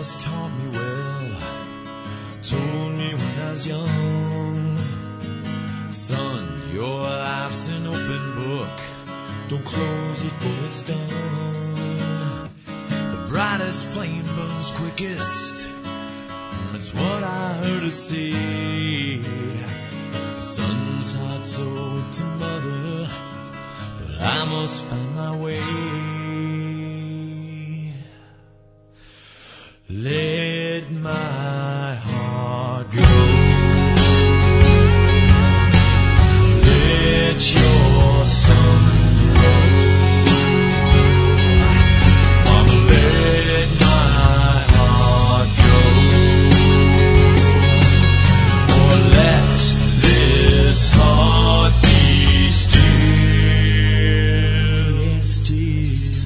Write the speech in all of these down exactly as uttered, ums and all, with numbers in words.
has taught me well, told me when I was young, son, your life's an open book, don't close it for it's done. The brightest flame burns quickest, that's what I heard her say. Son's heart sold to mother, but I must find my way. Let my heart go. Let your sun grow. Mama, let my heart go. Or let this heart be still, yes, still.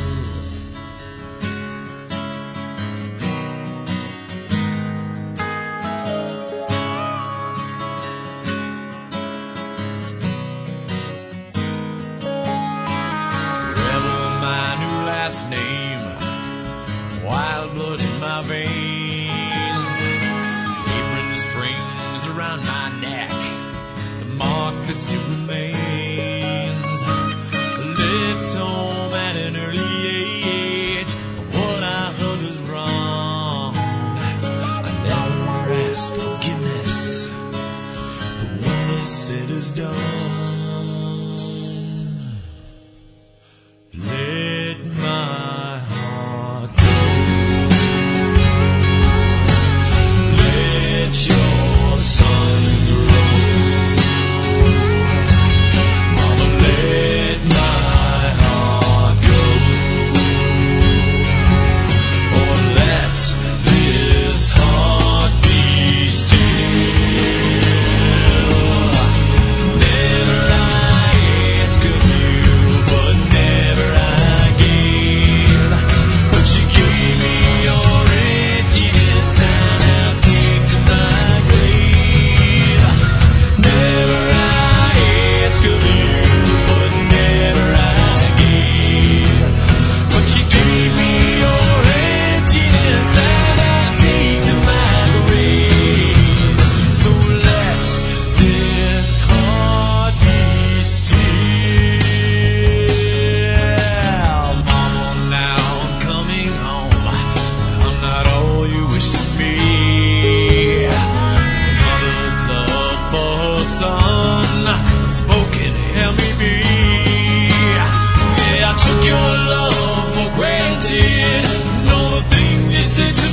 Name, wild blood in my veins, apron strings around my neck, the mark that still remains. Left home at an early age of what I heard was wrong. I never asked forgiveness, but when it's said is done. Let my heart go. Let your sun grow. Mama, let my heart go. Or let this heart be still. Never I ask of you, but never I give. But you gave me your emptiness and I'll take to my grave. Never I ask of you, but never I give. But you gave me your emptiness and I'll take to my grave. So let this heart be still. Mama, now I'm coming home. I'm not all you wish to be. A mother's love for her son, spoken, help me be. Yeah, I took your love for granted. Know the thing you said to